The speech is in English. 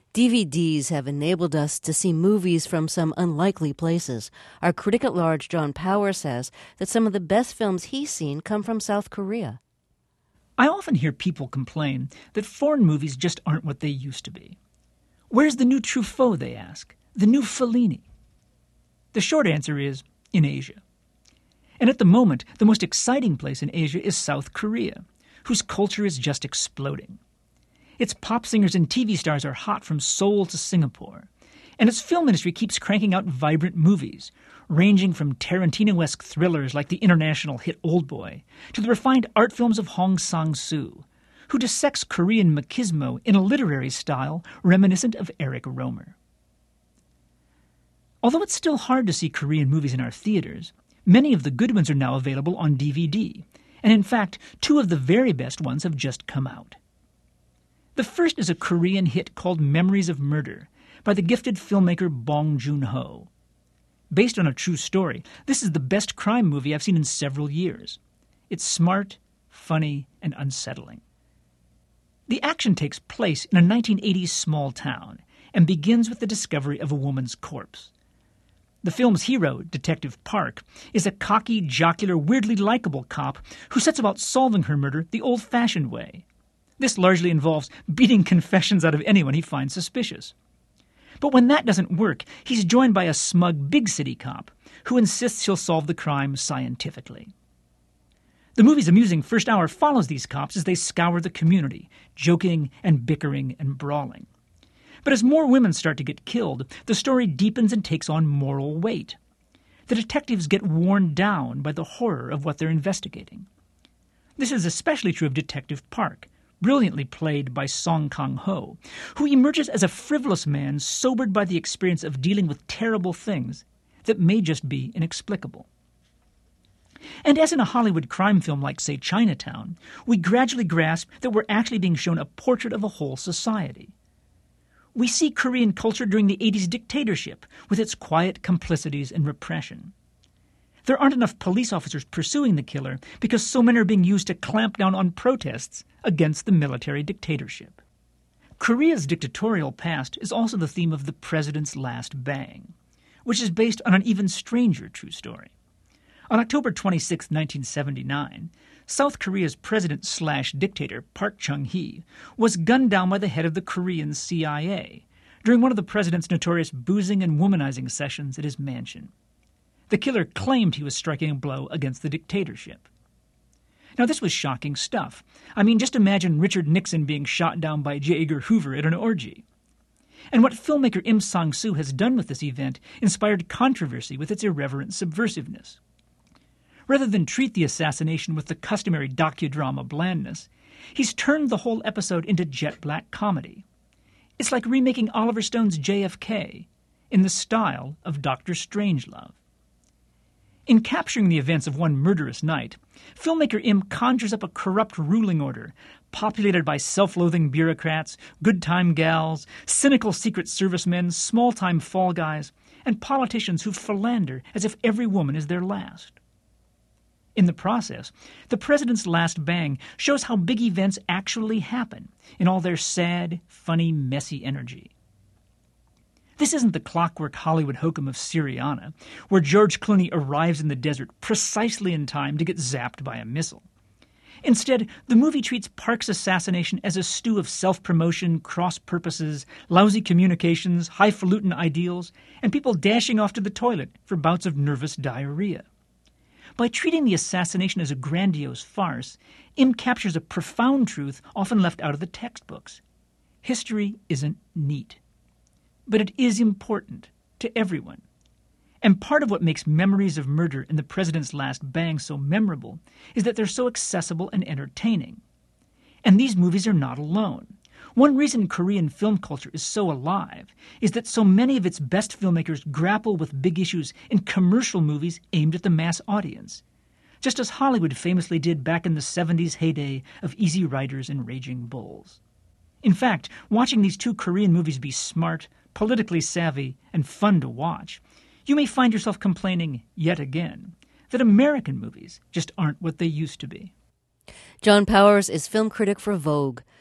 DVDs have enabled us to see movies from some unlikely places. Our critic at large, John Powers, says that some of the best films he's seen come from South Korea. I often hear people complain that foreign movies just aren't what they used to be. Where's the new Truffaut, they ask? The new Fellini? The short answer is, in Asia. And at the moment, the most exciting place in Asia is South Korea, whose culture is just exploding. Its pop singers and TV stars are hot from Seoul to Singapore, and its film industry keeps cranking out vibrant movies, ranging from Tarantino-esque thrillers like the international hit Oldboy to the refined art films of Hong Sang-soo, who dissects Korean machismo in a literary style reminiscent of Eric Rohmer. Although it's still hard to see Korean movies in our theaters, many of the good ones are now available on DVD, and in fact, two of the very best ones have just come out. The first is a Korean hit called Memories of Murder by the gifted filmmaker Bong Joon-ho. Based on a true story, this is the best crime movie I've seen in several years. It's smart, funny, and unsettling. The action takes place in a 1980s small town and begins with the discovery of a woman's corpse. The film's hero, Detective Park, is a cocky, jocular, weirdly likable cop who sets about solving her murder the old-fashioned way. This largely involves beating confessions out of anyone he finds suspicious. But when that doesn't work, he's joined by a smug big-city cop who insists he'll solve the crime scientifically. The movie's amusing first hour follows these cops as they scour the community, joking and bickering and brawling. But as more women start to get killed, the story deepens and takes on moral weight. The detectives get worn down by the horror of what they're investigating. This is especially true of Detective Park, brilliantly played by Song Kang-ho, who emerges as a frivolous man sobered by the experience of dealing with terrible things that may just be inexplicable. And as in a Hollywood crime film like, say, Chinatown, we gradually grasp that we're actually being shown a portrait of a whole society. We see Korean culture during the 80s dictatorship, with its quiet complicities and repression. There aren't enough police officers pursuing the killer because so many are being used to clamp down on protests against the military dictatorship. Korea's dictatorial past is also the theme of The President's Last Bang, which is based on an even stranger true story. On October 26, 1979, South Korea's president-slash-dictator Park Chung-hee was gunned down by the head of the Korean CIA during one of the president's notorious boozing and womanizing sessions at his mansion. The killer claimed he was striking a blow against the dictatorship. Now, this was shocking stuff. I mean, just imagine Richard Nixon being shot down by J. Edgar Hoover at an orgy. And what filmmaker Im Sang-soo has done with this event inspired controversy with its irreverent subversiveness. Rather than treat the assassination with the customary docudrama blandness, he's turned the whole episode into jet-black comedy. It's like remaking Oliver Stone's JFK in the style of Dr. Strangelove. In capturing the events of one murderous night, filmmaker Im conjures up a corrupt ruling order populated by self-loathing bureaucrats, good-time gals, cynical Secret Service men, small-time fall guys, and politicians who philander as if every woman is their last. In the process, The President's Last Bang shows how big events actually happen in all their sad, funny, messy energy. This isn't the clockwork Hollywood hokum of Syriana, where George Clooney arrives in the desert precisely in time to get zapped by a missile. Instead, the movie treats Park's assassination as a stew of self-promotion, cross-purposes, lousy communications, highfalutin ideals, and people dashing off to the toilet for bouts of nervous diarrhea. By treating the assassination as a grandiose farce, Im captures a profound truth often left out of the textbooks. History isn't neat. But it is important to everyone. And part of what makes Memories of Murder and The President's Last Bang so memorable is that they're so accessible and entertaining. And these movies are not alone. One reason Korean film culture is so alive is that so many of its best filmmakers grapple with big issues in commercial movies aimed at the mass audience, just as Hollywood famously did back in the 70s heyday of Easy Riders and Raging Bulls. In fact, watching these two Korean movies be smart, politically savvy, and fun to watch, you may find yourself complaining yet again that American movies just aren't what they used to be. John Powers is film critic for Vogue.